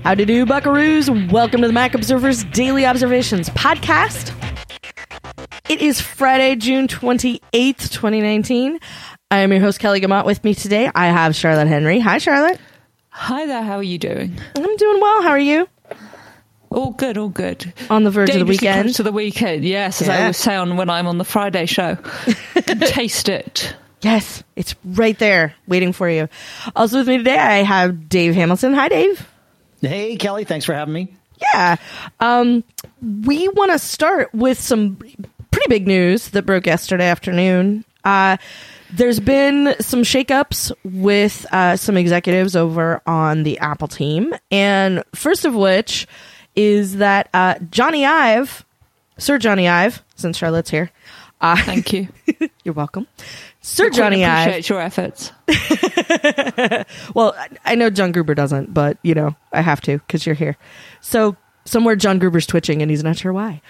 Howdy do, buckaroos. Welcome to the Mac Observer's Daily Observations podcast. It is Friday, June 28th, 2019. I am your host, Kelly Gamont. With me today, I have Charlotte Henry. Hi, Charlotte. Hi there. How are you doing? I'm doing well. How are you? All good, all good. On the verge of the weekend. Close to the weekend, yes, as I always say when I'm on the Friday show. Can taste it. Yes, it's right there waiting for you. Also with me today, I have Dave Hamilton. Hi, Dave. Hey, Kelly. Thanks for having me. Yeah. We want to start with some pretty big news that broke yesterday afternoon. There's been some shakeups with some executives over on the Apple team. And first of which is that Johnny Ive, Sir Johnny Ive, since Charlotte's here. Thank you. You're welcome. Sir Johnny Ive. Appreciate your efforts. Well, I know John Gruber doesn't, but, you know, I have to because you're here. So somewhere John Gruber's twitching and he's not sure why.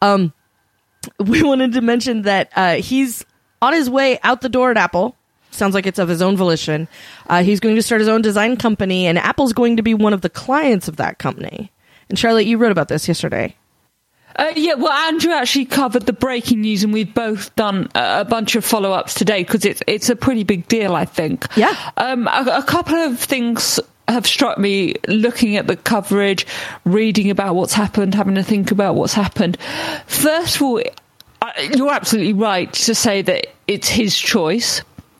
We wanted to mention that he's on his way out the door at Apple. Sounds like it's of his own volition. He's going to start his own design company, and Apple's going to be one of the clients of that company. And Charlotte, you wrote about this yesterday. Well, Andrew actually covered the breaking news, and we've both done a bunch of follow-ups today because it's a pretty big deal, I think. Yeah. A couple of things have struck me looking at the coverage, reading about what's happened, having to think about what's happened. First of all, you're absolutely right to say that it's his choice.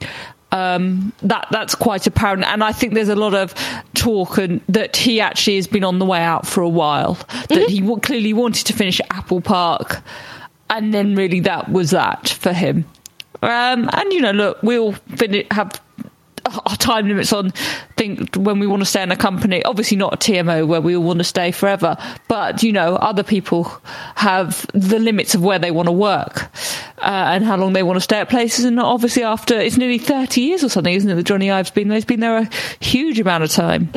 That's quite apparent, and I think there's a lot of talk and that he actually has been on the way out for a while. That he clearly wanted to finish at Apple Park, and then really that was that for him. And you know, look, we'll have our time limits on when we want to stay in a company. Obviously not a TMO where we all want to stay forever, but you know, other people have the limits of where they want to work and how long they want to stay at places. And obviously after it's nearly 30 years or something, isn't it, that Johnny Ive's been there? He's been there a huge amount of time.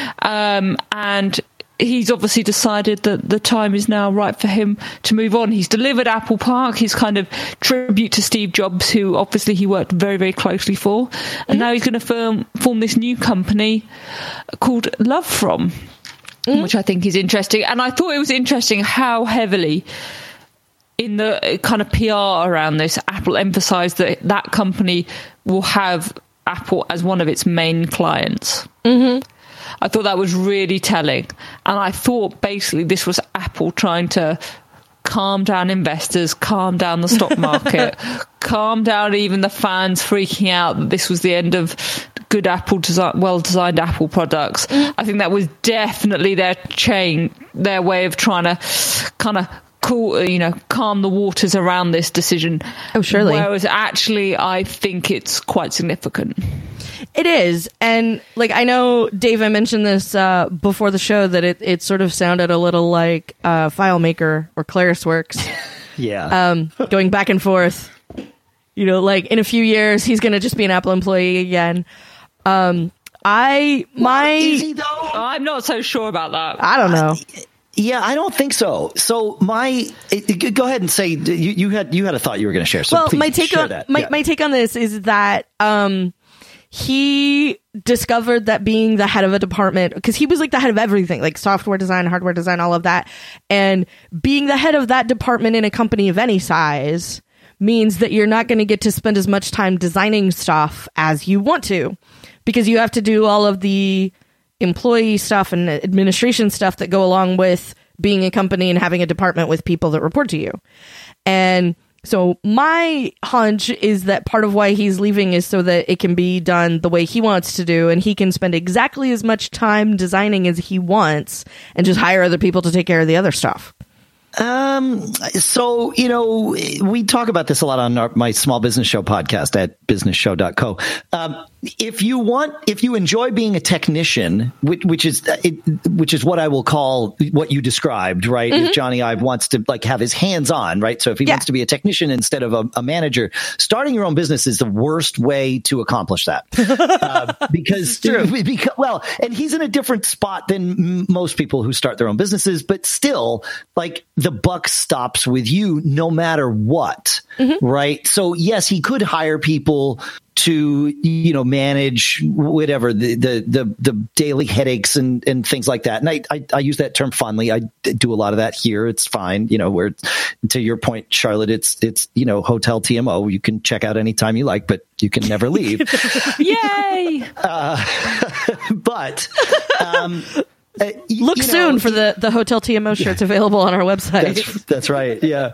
And he's obviously decided that the time is now right for him to move on. He's delivered Apple Park, his kind of tribute to Steve Jobs, who obviously he worked very, very closely for. And now he's going to form this new company called Love From, which I think is interesting. And I thought it was interesting how heavily in the kind of PR around this, Apple emphasised that that company will have Apple as one of its main clients. I thought that was really telling. And I thought basically this was Apple trying to calm down investors, calm down the stock market, calm down even the fans freaking out that this was the end of good Apple design, well-designed Apple products. I think that was definitely their way of trying to kind of calm the waters around this decision. Oh, surely. Whereas actually I think it's quite significant. It is. And like, I know, Dave, I mentioned this before the show that it sort of sounded a little like FileMaker or ClarisWorks. Yeah. Going back and forth. You know, like in a few years, he's going to just be an Apple employee again. Is he though? I'm not so sure about that. I don't know. Yeah, I don't think so. So go ahead and say you had a thought you were going to share. So well, please my take share on that. my take on this is that he discovered that being the head of a department, because he was like the head of everything, like software design, hardware design, all of that, and being the head of that department in a company of any size means that you're not going to get to spend as much time designing stuff as you want to, because you have to do all of the employee stuff and administration stuff that go along with being a company and having a department with people that report to you. And so my hunch is that part of why he's leaving is so that it can be done the way he wants to do, and he can spend exactly as much time designing as he wants and just hire other people to take care of the other stuff. So, you know, we talk about this a lot on my small business show podcast at businessshow.co. If you enjoy being a technician, which is what I will call what you described, right? If Johnny Ive wants to like have his hands on, right? So if he wants to be a technician instead of a manager, starting your own business is the worst way to accomplish that. Because and he's in a different spot than most people who start their own businesses, but still, like the buck stops with you no matter what, right? So yes, he could hire people to, manage whatever the daily headaches and things like that. And I use that term fondly. I do a lot of that here. It's fine. Where, to your point, Charlotte, it's hotel TMO. You can check out anytime you like, but you can never leave. Yay! But, look soon for the Hotel TMO shirts available on our website. That's right. Yeah.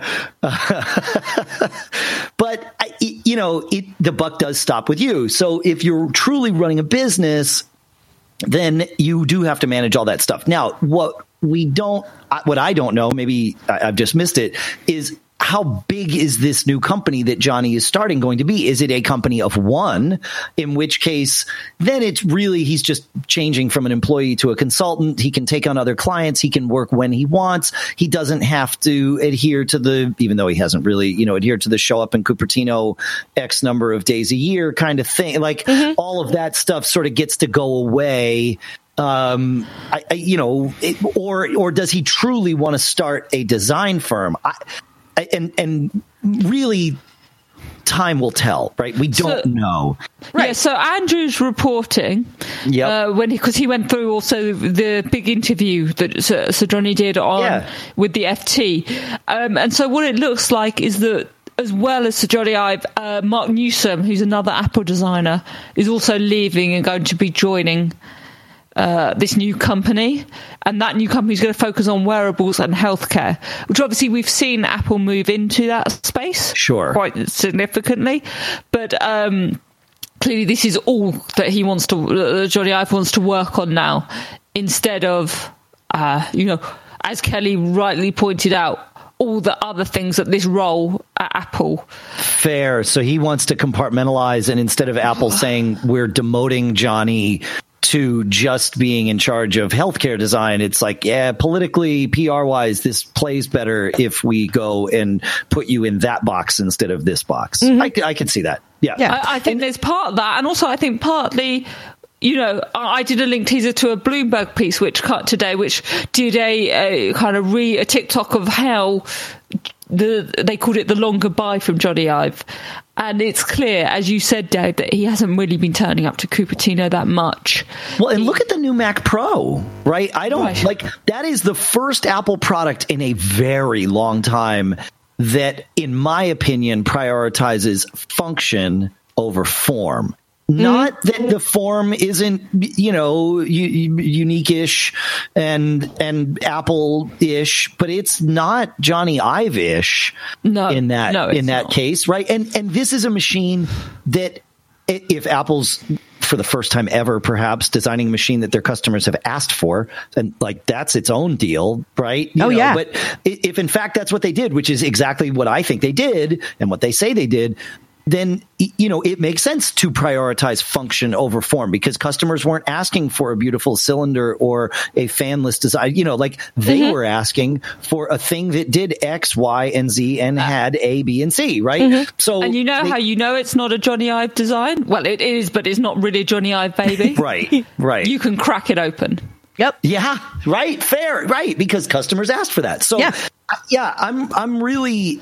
But the buck does stop with you. So if you're truly running a business, then you do have to manage all that stuff. Now, what I don't know, maybe I've just missed it, is how big is this new company that Johnny is starting going to be? Is it a company of one? In which case, then it's really, he's just changing from an employee to a consultant. He can take on other clients. He can work when he wants. He doesn't have to adhere to even though he hasn't really, adhered to the show up in Cupertino X number of days a year kind of thing. Like all of that stuff sort of gets to go away. Or does he truly want to start a design firm? And really, time will tell, right? We don't know. Right. Yeah, so Andrew's reporting, because he went through also the big interview that Sir Johnny did with the FT. And so what it looks like is that, as well as Sir Johnny Ive, Mark Newsom, who's another Apple designer, is also leaving and going to be joining this new company, and that new company is going to focus on wearables and healthcare, which obviously we've seen Apple move into that space quite significantly. But clearly, this is all that Johnny Ive wants to work on now, instead of, as Kelly rightly pointed out, all the other things at this role at Apple. Fair. So he wants to compartmentalize, and instead of Apple saying we're demoting Johnny to just being in charge of healthcare design, it's like, politically, PR-wise, this plays better if we go and put you in that box instead of this box. I can see that. Yeah. I think there's part of that, and also I think partly, I did a link teaser to a Bloomberg piece which cut today, which did a kind of a TikTok of how they called it the long goodbye from Johnny Ive. And it's clear, as you said, Dave, that he hasn't really been turning up to Cupertino that much. Well, and look at the new Mac Pro, right? That is the first Apple product in a very long time that, in my opinion, prioritizes function over form. Not that the form isn't, unique-ish and Apple-ish, but it's not Johnny Ive-ish in that case, right? And this is a machine that, if Apple's, for the first time ever, perhaps designing a machine that their customers have asked for, and that's its own deal, right? But if in fact that's what they did, which is exactly what I think they did and what they say they did, then, it makes sense to prioritize function over form, because customers weren't asking for a beautiful cylinder or a fanless design. They were asking for a thing that did X, Y, and Z and had A, B, and C, right? So, and how it's not a Johnny Ive design? Well, it is, but it's not really a Johnny Ive baby. Right. You can crack it open. Yep. Yeah. Right. Fair. Right. Because customers asked for that. So, I'm really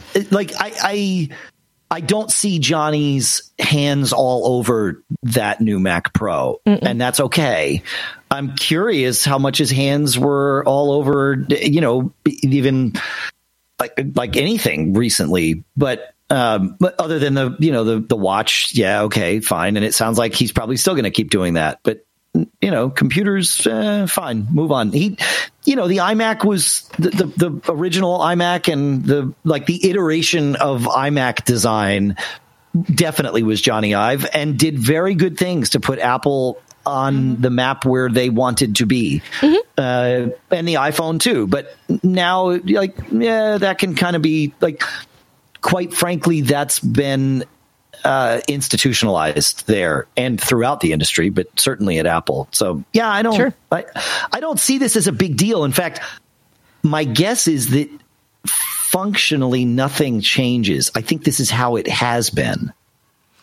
I don't see Johnny's hands all over that new Mac Pro, and that's okay. I'm curious how much his hands were all over, even like anything recently, but other than the watch, okay, fine. And it sounds like he's probably still going to keep doing that, but computers, fine, move on. The iMac was the original iMac, and the iteration of iMac design definitely was Johnny Ive, and did very good things to put Apple on the map where they wanted to be, and the iPhone too. But now, that can kind of be quite frankly, that's been institutionalized there and throughout the industry, but certainly at Apple. So I don't see this as a big deal. In fact, my guess is that functionally nothing changes. I think this is how it has been.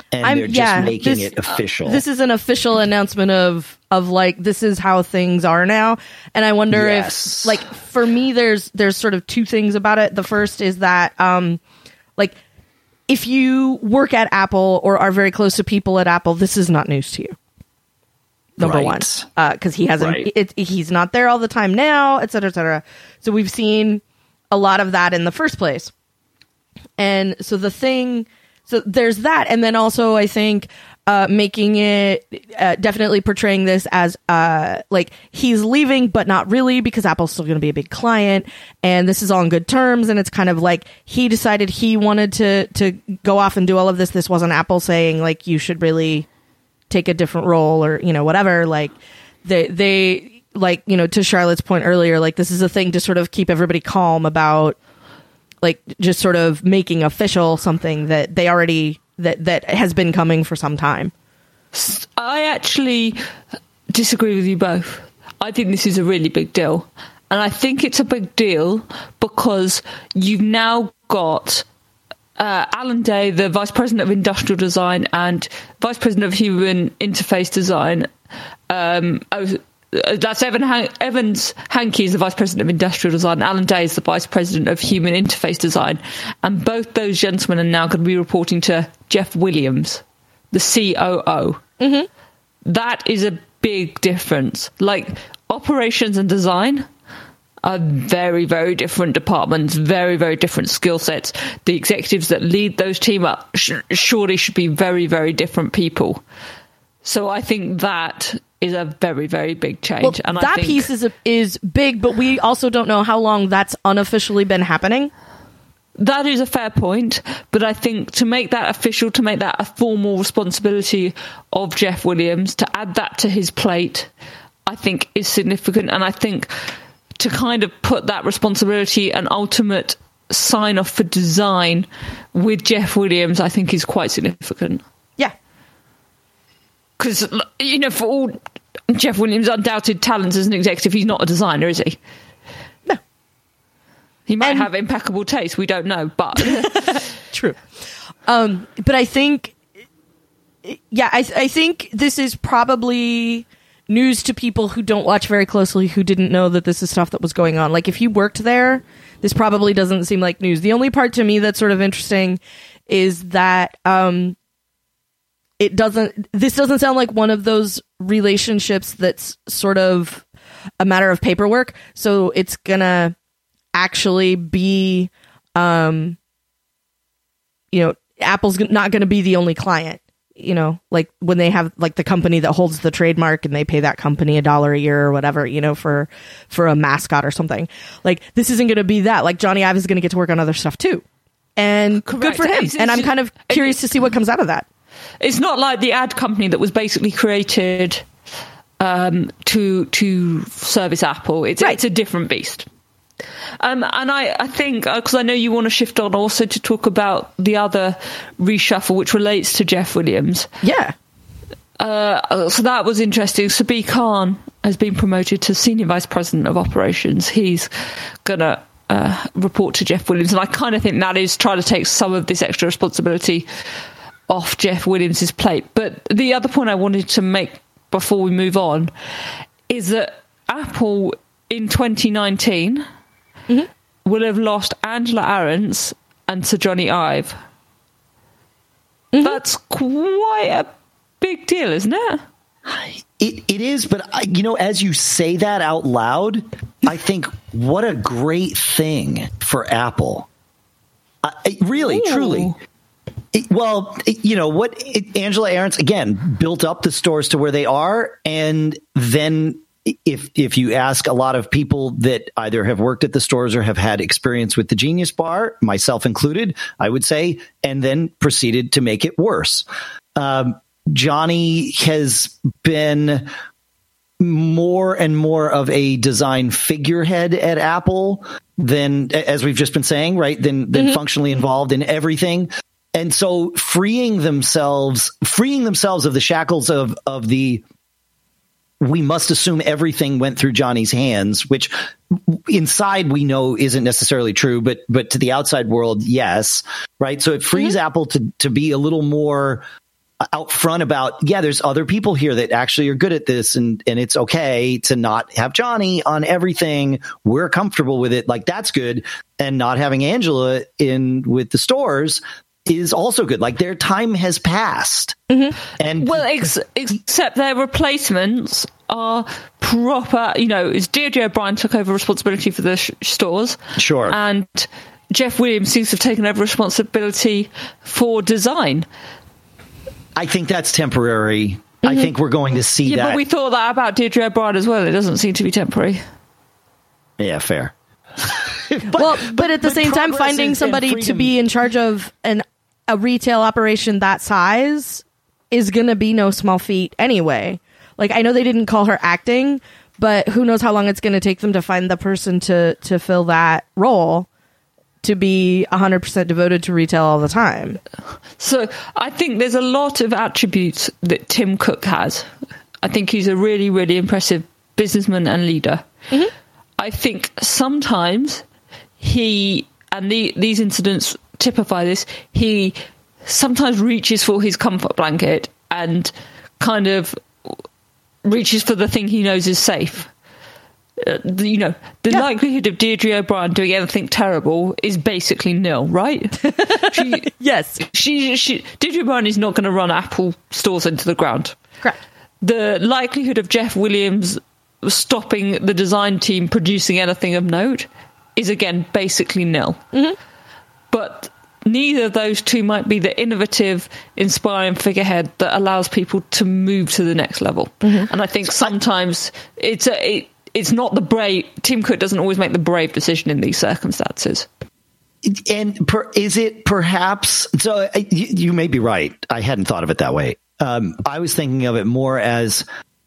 and they're just making it official. This is an official announcement of like, this is how things are now. And I wonder if, like, for me, there's sort of two things about it. The first is that, like, if you work at Apple or are very close to people at Apple, this is not news to you. Number one, because he hasn't, he's not there all the time now, et cetera, et cetera. So we've seen a lot of that in the first place. And so so there's that. And then also, I think, making it, definitely portraying this as, like, he's leaving, but not really, because Apple's still going to be a big client, and this is all on good terms. And it's kind of like, he decided he wanted to go off and do all of this. This wasn't Apple saying, like, you should really take a different role, or, you know, whatever. Like, they like, you know, to Charlotte's point earlier, like, this is a thing to sort of keep everybody calm about, like, just sort of making official something that they already, that has been coming for some time. I actually disagree with you both. I think this is a really big deal. And I think it's a big deal because you've now got Alan Day, the Vice President of Industrial Design and Vice President of Human Interface Design. That's Evans Hankey is the Vice President of Industrial Design. Alan Day is the Vice President of Human Interface Design. And both those gentlemen are now going to be reporting to Jeff Williams, the COO. Mm-hmm. That is a big difference. Like, operations and design are very, very different departments, very, very different skill sets. The executives that lead those teams up surely should be very, very different people. So I think that is a very, very big change. Well, and that I think piece is big, but we also don't know how long that's unofficially been happening. That is a fair point, but I think to make that official, to make that a formal responsibility of Jeff Williams, to add that to his plate, I think is significant. And I think to kind of put that responsibility and ultimate sign-off for design with Jeff Williams, I think is quite significant. Yeah. Because, you know, for all Jeff Williams' undoubted talents as an executive, he's not a designer, is he? No. He might have impeccable taste, we don't know, but... True. But I think... Yeah, I think this is probably news to people who don't watch very closely, who didn't know that this is stuff that was going on. Like, if you worked there, this probably doesn't seem like news. The only part to me that's sort of interesting is that this doesn't sound like one of those relationships that's sort of a matter of paperwork. So it's gonna actually be, you know, Apple's not gonna be the only client. You know, like when they have like the company that holds the trademark and they pay that company $1 a year or whatever, you know, for a mascot or something. Like, this isn't going to be that. Like, Johnny Ive is going to get to work on other stuff too. And correct. Good for him. And I'm kind of curious to see what comes out of that. It's not like the ad company that was basically created to service Apple. It's a different beast. And I think, because I know you want to shift on also to talk about the other reshuffle, which relates to Jeff Williams. Yeah. So that was interesting. Sabih Khan has been promoted to Senior Vice President of Operations. He's going to report to Jeff Williams. And I kind of think that is trying to take some of this extra responsibility off Jeff Williams' plate. But the other point I wanted to make before we move on is that Apple in 2019... Mm-hmm. will have lost Angela Ahrendts and Sir Johnny Ive. Mm-hmm. That's quite a big deal, isn't it? It is, but you know, as you say that out loud, I think what a great thing for Apple. Really, truly. You know what? Angela Ahrendts again built up the stores to where they are, and then. If you ask a lot of people that either have worked at the stores or have had experience with the Genius Bar, myself included, I would say, and then proceeded to make it worse. Johnny has been more and more of a design figurehead at Apple than, as we've just been saying, right, than functionally involved in everything. And so freeing themselves of the shackles of the we must assume everything went through Johnny's hands, which inside we know isn't necessarily true, but to the outside world, yes. Right. So it frees Apple to be a little more out front about, yeah, there's other people here that actually are good at this, and it's okay to not have Johnny on everything. We're comfortable with it. Like, that's good. And not having Angela in with the stores is also good. Like, their time has passed. Mm-hmm. And well, except their replacements are proper, is Deirdre O'Brien took over responsibility for the stores. Sure. And Jeff Williams seems to have taken over responsibility for design. I think that's temporary. Mm-hmm. I think we're going to see that. But we thought that about Deirdre O'Brien as well. It doesn't seem to be temporary. Yeah, fair. but at the same time, finding somebody to be in charge of a retail operation that size is going to be no small feat anyway. Like, I know they didn't call her acting, but who knows how long it's going to take them to find the person to fill that role, to be 100% devoted to retail all the time. So I think there's a lot of attributes that Tim Cook has. I think he's a really, really impressive businessman and leader. Mm-hmm. I think sometimes these incidents typify this, he sometimes reaches for his comfort blanket and kind of reaches for the thing he knows is safe. The likelihood of Deirdre O'Brien doing anything terrible is basically nil, right? Yes. Deirdre O'Brien is not going to run Apple stores into the ground. Correct. The likelihood of Jeff Williams stopping the design team producing anything of note is, again, basically nil. Mm-hmm. But neither of those two might be the innovative, inspiring figurehead that allows people to move to the next level. Mm-hmm. And I think sometimes it's not the brave. Tim Cook doesn't always make the brave decision in these circumstances. And is it perhaps, so you may be right. I hadn't thought of it that way. I was thinking of it more as,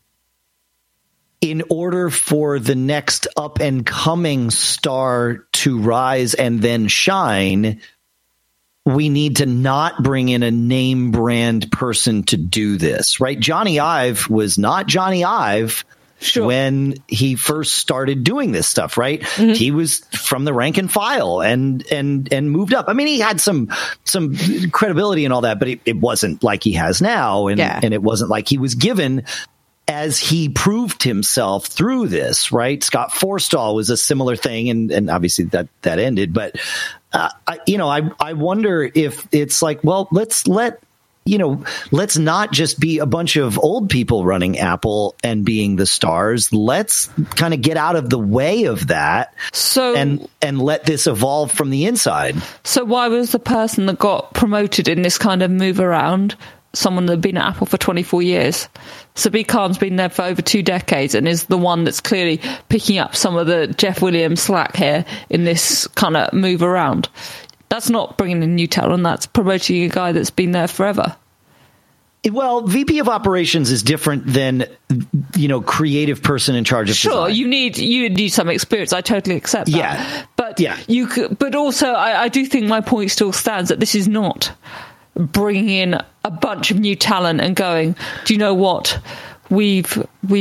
in order for the next up and coming star to rise and then shine, we need to not bring in a name brand person to do this, right? Johnny Ive was not Johnny Ive. Sure. When he first started doing this stuff, right? Mm-hmm. He was from the rank and file and moved up. I mean, he had some credibility and all that, but it wasn't like he has now. And it wasn't like he was given as he proved himself through this, right? Scott Forstall was a similar thing. And obviously that ended, but I wonder if it's like, well, let's not just be a bunch of old people running Apple and being the stars. Let's kind of get out of the way of that and let this evolve from the inside. So why was the person that got promoted in this kind of move around someone that had been at Apple for 24 years? Sadiq Khan's been there for over 2 decades and is the one that's clearly picking up some of the Jeff Williams slack here in this kind of move around. That's not bringing in new talent. That's promoting a guy that's been there forever. Well, VP of operations is different than, creative person in charge of design. Sure, you need some experience. I totally accept that. Yeah. But also, I do think my point still stands that this is not bringing in a bunch of new talent and going, do you know what? We've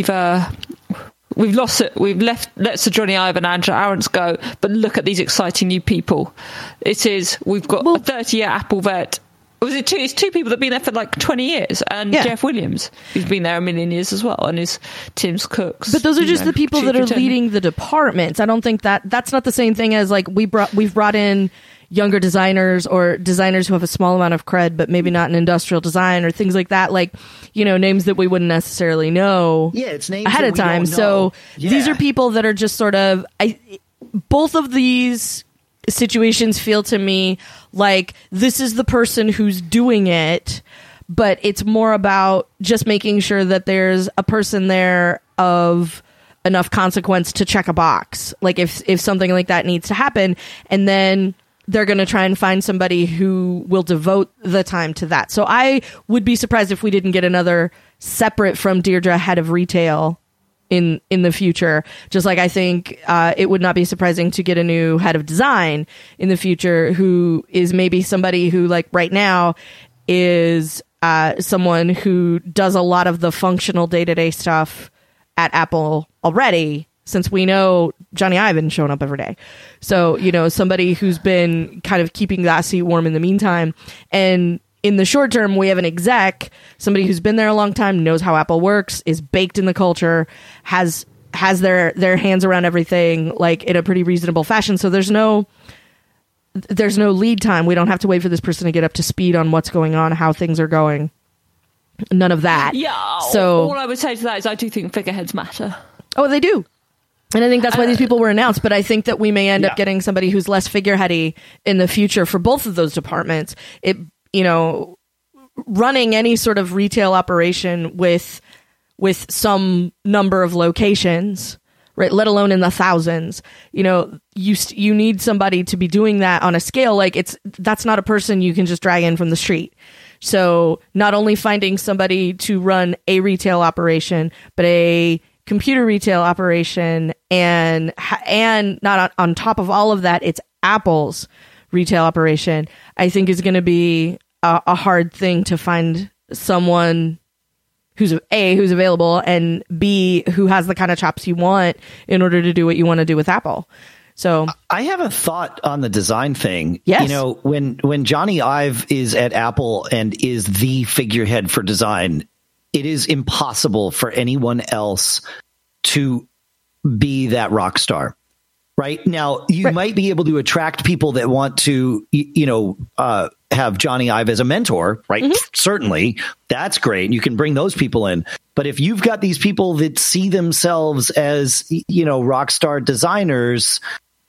lost it. We've let Sir Johnny Ive and Angela Ahrendts go, but look at these exciting new people. We've got a 30-year Apple vet. It's 2 people that have been there for like 20 years, and Jeff Williams, who's been there a million years as well, and is Tim Cook's. But those are just the people that are leading the departments. I don't think that's not the same thing as like we've brought in younger designers or designers who have a small amount of cred, but maybe not in industrial design or things like that. Like, names that we wouldn't necessarily know it's names ahead of time. So these are people that are just sort of, both of these situations feel to me like this is the person who's doing it, but it's more about just making sure that there's a person there of enough consequence to check a box. Like if something like that needs to happen, and then they're going to try and find somebody who will devote the time to that. So I would be surprised if we didn't get another separate from Deirdre head of retail in the future. Just like I think it would not be surprising to get a new head of design in the future who is maybe somebody who, like right now, is someone who does a lot of the functional day-to-day stuff at Apple already, since we know Johnny Ive's showing up every day. So, somebody who's been kind of keeping that seat warm in the meantime. And in the short term, we have an exec, somebody who's been there a long time, knows how Apple works, is baked in the culture, has their hands around everything, like in a pretty reasonable fashion. So there's no lead time. We don't have to wait for this person to get up to speed on what's going on, how things are going. None of that. Yeah. So all I would say to that is I do think figureheads matter. Oh, they do. And I think that's why these people were announced. But I think that we may end up getting somebody who's less figureheady in the future for both of those departments. Running any sort of retail operation with some number of locations, right, let alone in the thousands, you need somebody to be doing that on a scale. Like that's not a person you can just drag in from the street. So not only finding somebody to run a retail operation, but a computer retail operation, and not on top of all of that, it's Apple's retail operation, I think is going to be a hard thing to find someone who's available, and B, who has the kind of chops you want in order to do what you want to do with Apple. So I have a thought on the design thing. Yes. When Johnny Ive is at Apple and is the figurehead for design, it is impossible for anyone else to be that rock star. Right now, you might be able to attract people that want to, have Johnny Ive as a mentor, right? Mm-hmm. Certainly, that's great. You can bring those people in. But if you've got these people that see themselves as, rock star designers,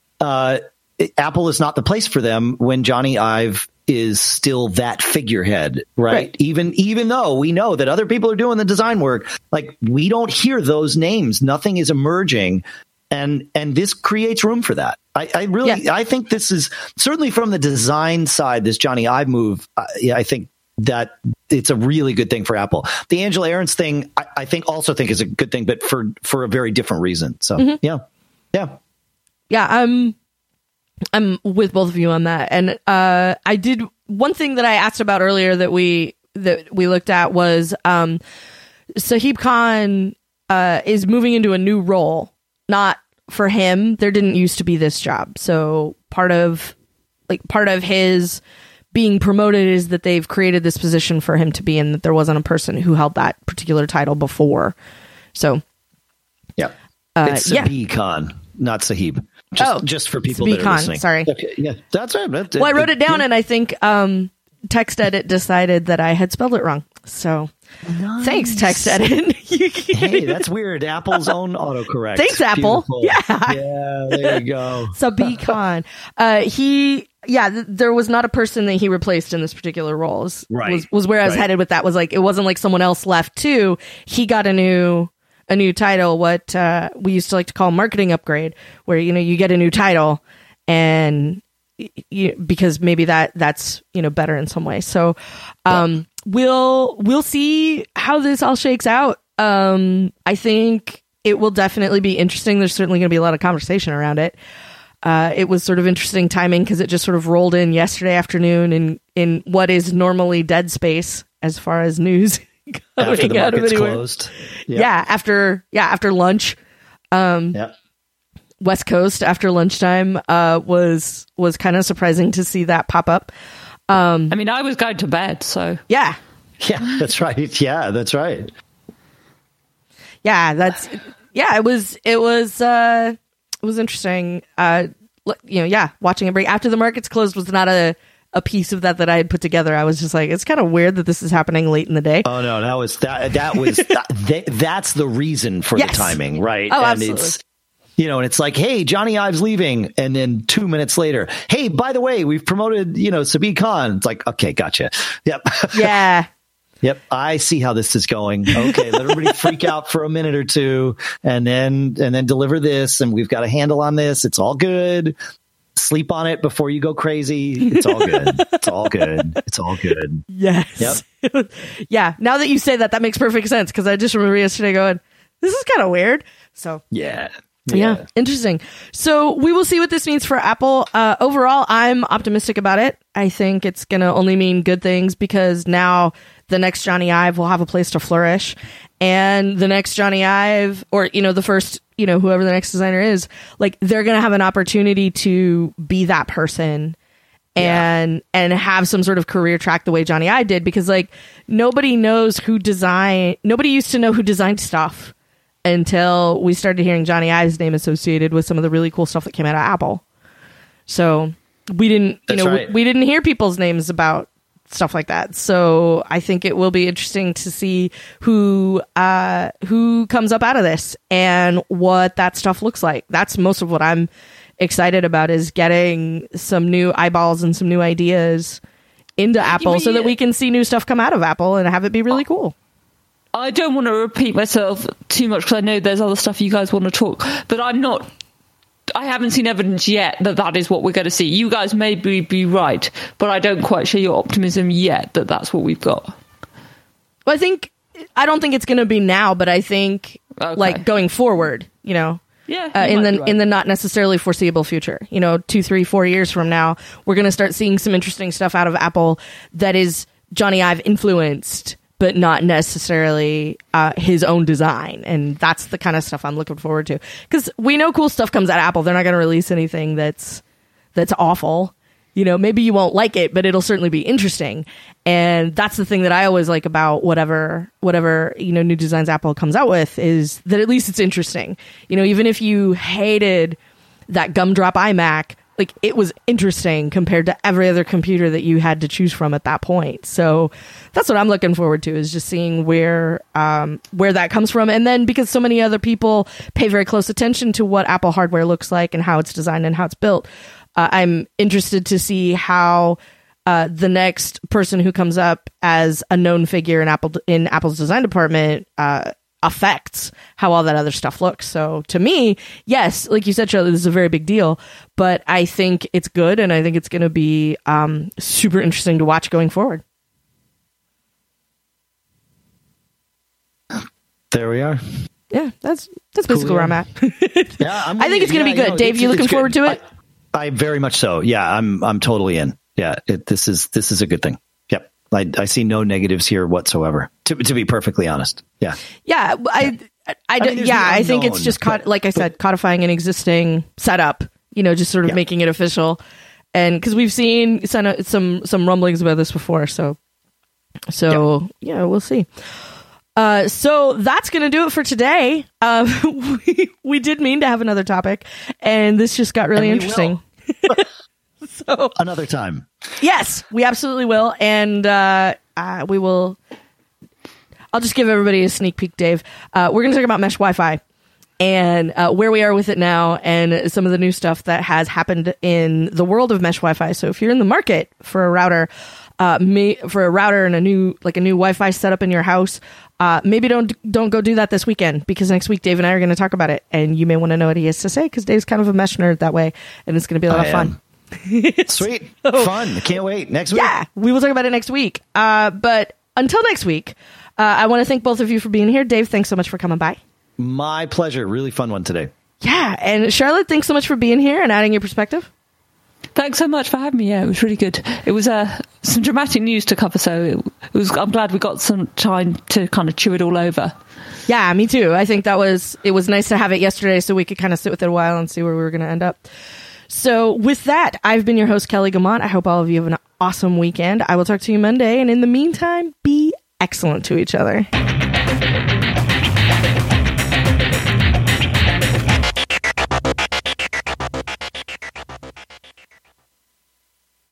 Apple is not the place for them when Johnny Ive is still that figurehead, right? Even though we know that other people are doing the design work, like we don't hear those names. Nothing is emerging. And this creates room for that. I think this is certainly from the design side, this Johnny Ive move. I think that it's a really good thing for Apple. The Angela Ahrendts thing, I think is a good thing, but for a very different reason. So yeah. I'm with both of you on that. And I did one thing that I asked about earlier that we looked at was Sahib Khan is moving into a new role. Not for him. There didn't used to be this job. So part of his being promoted is that they've created this position for him to be in, that there wasn't a person who held that particular title before. So it's Sahib Khan, not Sahib. Just for people that are listening. Sorry. Okay, yeah, that's right. Well, I wrote it down, and I think TextEdit decided that I had spelled it wrong. So nice. Thanks, TextEdit. Hey, that's weird. Apple's own autocorrect. Thanks, Apple. Beautiful. Yeah, there you go. Sahib Khan. There was not a person that he replaced in this particular role. Was where I was headed with that. Was like, it wasn't like someone else left too. He got a new title, what we used to like to call marketing upgrade, where you get a new title and because maybe that's better in some way. So we'll see how this all shakes out. I think it will definitely be interesting. There's certainly going to be a lot of conversation around it. It was sort of interesting timing because it just sort of rolled in yesterday afternoon in what is normally dead space as far as news. After the market's closed. Yep. After lunch. West Coast after lunchtime was kind of surprising to see that pop up. I was going to bed, so yeah, that's right. Yeah, that's right. It was interesting. Watching a break after the markets closed was not a piece of that I had put together. I was just like, it's kind of weird that this is happening late in the day. Oh no, that's the reason for the timing, right? Oh, and absolutely. It's, and it's like, hey, Johnny Ive's leaving, and then 2 minutes later, hey, by the way, we've promoted, Sahib Khan. It's like, okay, gotcha. Yep. Yeah. Yep. I see how this is going. Okay, let everybody freak out for a minute or two, and then deliver this, and we've got a handle on this. It's all good. Sleep on it before you go crazy. It's all good. It's all good. It's all good. Yes. Yep. Yeah. Now that you say that makes perfect sense, because I just remember yesterday going, this is kind of weird. So yeah. Interesting. So we will see what this means for Apple. Overall, I'm optimistic about it. I think it's going to only mean good things, because now the next Johnny Ive will have a place to flourish, and the next Johnny Ive, or the first, whoever the next designer is, like, they're going to have an opportunity to be that person and have some sort of career track the way Johnny Ive did, because like nobody used to know who designed stuff until we started hearing Johnny Ive's name associated with some of the really cool stuff that came out of Apple. So we didn't, we didn't hear people's names about stuff like that. So I think it will be interesting to see who comes up out of this and what that stuff looks like. That's most of what I'm excited about, is getting some new eyeballs and some new ideas into Apple so that we can see new stuff come out of Apple and have it be really cool. I don't want to repeat myself too much because I know there's other stuff you guys want to talk, but I haven't seen evidence yet that is what we're going to see. You guys may be right, but I don't quite share your optimism yet that that's what we've got. Well, I don't think it's going to be now, but I think like going forward, in the not necessarily foreseeable future, 2, 3, 4 years from now, we're going to start seeing some interesting stuff out of Apple that is Johnny Ive influenced, but not necessarily his own design. And that's the kind of stuff I'm looking forward to. Because we know cool stuff comes out of Apple. They're not going to release anything that's awful. Maybe you won't like it, but it'll certainly be interesting. And that's the thing that I always like about whatever new designs Apple comes out with, is that at least it's interesting. Even if you hated that gumdrop iMac, like, it was interesting compared to every other computer that you had to choose from at that point. So that's what I'm looking forward to, is just seeing where that comes from. And then, because so many other people pay very close attention to what Apple hardware looks like and how it's designed and how it's built, I'm interested to see how the next person who comes up as a known figure in Apple's design department affects how all that other stuff looks. So to me, yes, like you said, Charlie, this is a very big deal, but I think it's good, and I think it's going to be super interesting to watch going forward. There we are. Yeah, that's basically where I'm at. Yeah, I think it's going to be good. Dave, you looking forward to it? I very much so. Yeah, I'm totally in. Yeah, this is a good thing. Yep. I see no negatives here whatsoever, to be perfectly honest. Yeah. Yeah. I think it's just, like I said, codifying an existing setup, just sort of making it official. And because we've seen some rumblings about this before. So we'll see. So that's going to do it for today. We did mean to have another topic, and this just got really interesting. So another time. Yes, we absolutely will. And we will. I'll just give everybody a sneak peek, Dave. We're going to talk about mesh Wi-Fi and where we are with it now, and some of the new stuff that has happened in the world of mesh Wi-Fi. So if you're in the market for a router, and a new Wi-Fi setup in your house, maybe don't go do that this weekend, because next week Dave and I are going to talk about it, and you may want to know what he has to say, because Dave's kind of a mesh nerd that way, and it's going to be a lot of fun. Sweet. Fun. Can't wait. Next week. Yeah, we will talk about it next week. But until next week, I want to thank both of you for being here. Dave, thanks so much for coming by. My pleasure. Really fun one today. Yeah, and Charlotte, thanks so much for being here and adding your perspective. Thanks so much for having me. Yeah, it was really good. It was some dramatic news to cover, so I'm glad we got some time to kind of chew it all over. Yeah, me too. I think it was nice to have it yesterday, so we could kind of sit with it a while and see where we were going to end up. So with that, I've been your host, Kelly Guimont. I hope all of you have an awesome weekend. I will talk to you Monday, and in the meantime, be excellent to each other.